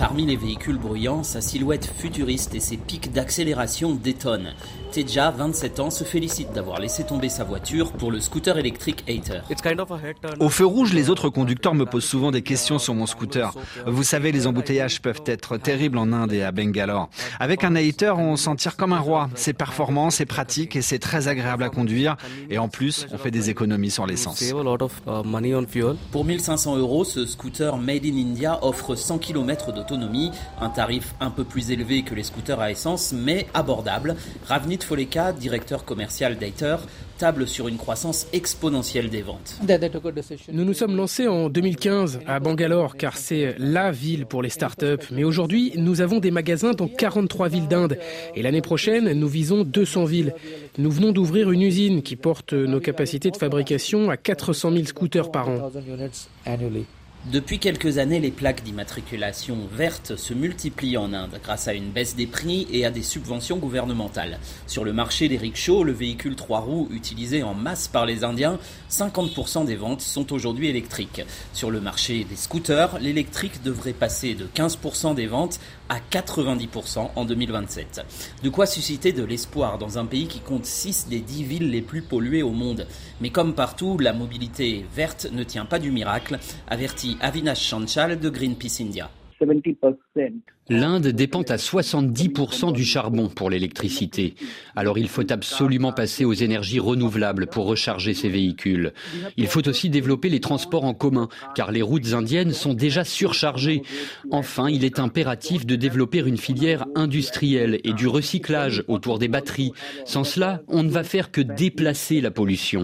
Parmi les véhicules bruyants, sa silhouette futuriste et ses pics d'accélération détonnent. Teja, 27 ans, se félicite d'avoir laissé tomber sa voiture pour le scooter électrique Ather. Au feu rouge, les autres conducteurs me posent souvent des questions sur mon scooter. Vous savez, les embouteillages peuvent être terribles en Inde et à Bangalore. Avec un Ather, on s'en tire comme un roi. C'est performant, c'est pratique et c'est très agréable à conduire. Et en plus, on fait des économies sur l'essence. Pour 1 500 €, ce scooter Made in India offre 100 km d'autonomie, un tarif un peu plus élevé que les scooters à essence, mais abordable. Ravneet Pholeka, directeur commercial d'Ather, table sur une croissance exponentielle des ventes. Nous nous sommes lancés en 2015 à Bangalore car c'est la ville pour les startups. Mais aujourd'hui, nous avons des magasins dans 43 villes d'Inde. Et l'année prochaine, nous visons 200 villes. Nous venons d'ouvrir une usine qui porte nos capacités de fabrication à 400 000 scooters par an. Depuis quelques années, les plaques d'immatriculation vertes se multiplient en Inde grâce à une baisse des prix et à des subventions gouvernementales. Sur le marché des rickshaws, le véhicule 3 roues utilisé en masse par les Indiens, 50% des ventes sont aujourd'hui électriques. Sur le marché des scooters, l'électrique devrait passer de 15% des ventes à 90% en 2027. De quoi susciter de l'espoir dans un pays qui compte 6 des 10 villes les plus polluées au monde. Mais comme partout, la mobilité verte ne tient pas du miracle, avertit Avinash Chanchal de Greenpeace India. 70%. L'Inde dépend à 70% du charbon pour l'électricité. Alors il faut absolument passer aux énergies renouvelables pour recharger ces véhicules. Il faut aussi développer les transports en commun, car les routes indiennes sont déjà surchargées. Enfin, il est impératif de développer une filière industrielle et du recyclage autour des batteries. Sans cela, on ne va faire que déplacer la pollution.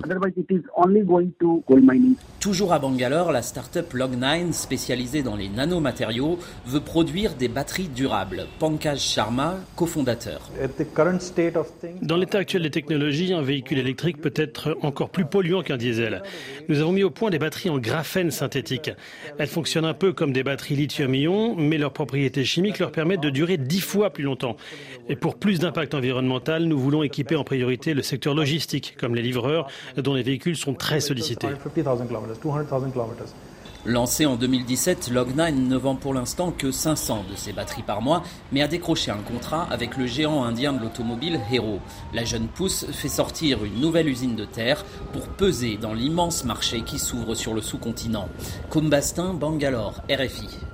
Toujours à Bangalore, la start-up Log9, spécialisée dans les nanomatériaux, veut produire des batteries durables. Pankaj Sharma, cofondateur. Dans l'état actuel des technologies, un véhicule électrique peut être encore plus polluant qu'un diesel. Nous avons mis au point des batteries en graphène synthétique. Elles fonctionnent un peu comme des batteries lithium-ion, mais leurs propriétés chimiques leur permettent de durer 10 fois plus longtemps. Et pour plus d'impact environnemental, nous voulons équiper en priorité le secteur logistique, comme les livreurs, dont les véhicules sont très sollicités. Lancé en 2017, Log9 ne vend pour l'instant que 500 de ses batteries par mois, mais a décroché un contrat avec le géant indien de l'automobile Hero. La jeune pousse fait sortir une nouvelle usine de terre pour peser dans l'immense marché qui s'ouvre sur le sous-continent. Kumbastin, Bangalore, RFI.